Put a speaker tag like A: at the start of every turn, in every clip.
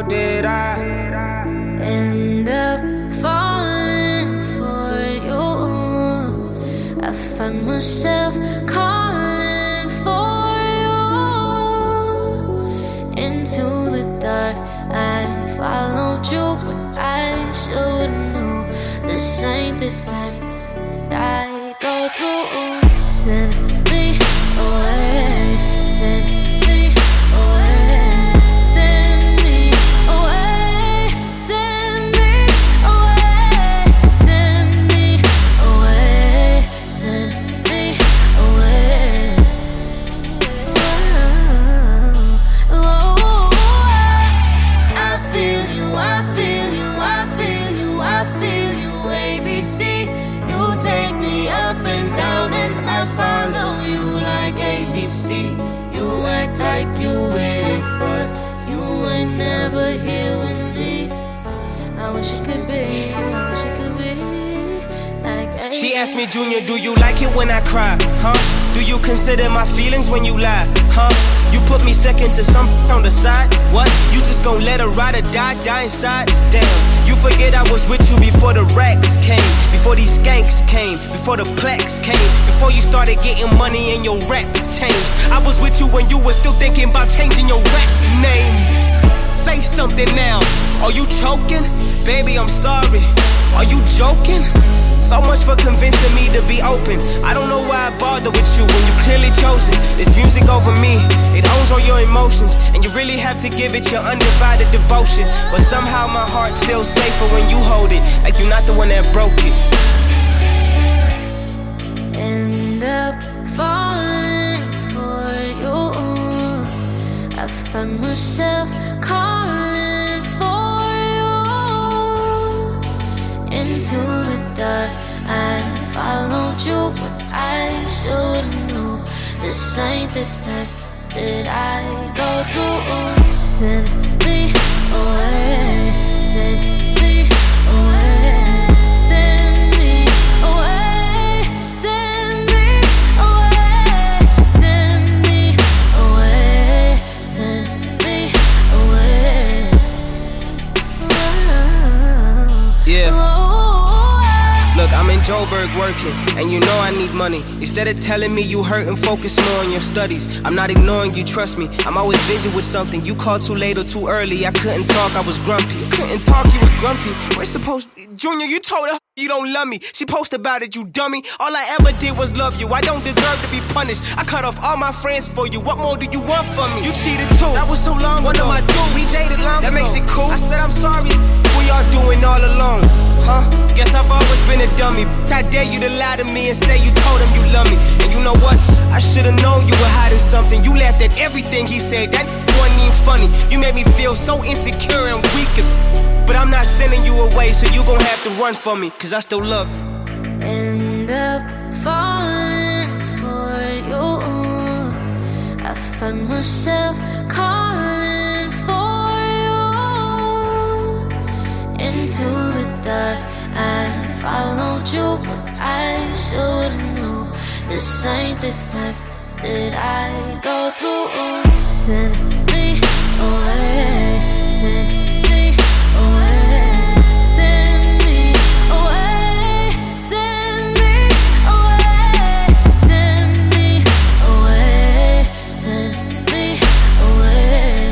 A: did I
B: end up falling for you? I find myself calling for you into the dark. I followed you when I should know this ain't the time that I go through. Send me away, send me away, send me away, send me away, send me away, send me away. Oh, I feel you, I feel you, I feel you, I feel you, ABC. You take me up and down and I follow you like ABC. You act like you with it, but you ain't never here with me. I wish it could be, I wish it could be like ABC.
A: She asked me, Junior, do you like it when I cry, huh? Do you consider my feelings when you lie, huh? You put me second to some on the side, what? You just gon' let her ride or die inside? Damn, you forget I was with you before the racks came, before these skanks came, before the plex came, before you started getting money and your raps changed. I was with you when you were still thinking about changing your rap name. Say something now, are you choking? Baby, I'm sorry, are you joking? So much for convincing me to be open. I don't know why I bother with you when you've clearly chosen this music over me. It owns all your emotions, and you really have to give it your undivided devotion. But somehow my heart feels safer when you hold it, like you're not the one that broke it.
B: End up falling for you. I find myself calling for you into the dark. I followed you, but I should know this ain't the time that I go through. Send me away, send me away, send me away, send me away, send me away, send me away.
A: Yeah. Look, I'm in Joburg working, and you know I need money. Instead of telling me you hurt and focus more on your studies, I'm not ignoring you, trust me. I'm always busy with something. You called too late or too early. I couldn't talk, I was grumpy. Couldn't talk, you were grumpy. We're supposed... Junior, you told her you don't love me. She posted about it, you dummy. All I ever did was love you. I don't deserve to be punished. I cut off all my friends for you. What more do you want from me? You cheated too. That was so long ago. What am I doing? We dated long ago. That makes it cool. I said I'm sorry. We are doing all alone, huh? Guess I've always been a dummy. I dare you to lie to me and say you told him you love me. And you know what? I should've known you were hiding something. You laughed at everything he said. That wasn't even funny. You made me feel so insecure and weak as. But I'm not sending you away, so you gon' have to run for me, cause I still love you.
B: End up falling for you. I find myself calling for you into the dark. I followed you when I should know this ain't the time that I go through. Send me away, send me away, send me away, send me away, send me away, send me away.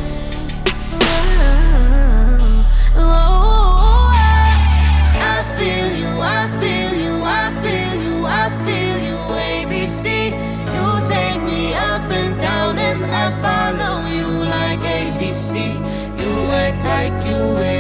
B: I feel you, I feel you, I feel you, I feel you, ABC. You take me up and down and I follow you like ABC. You act like you will.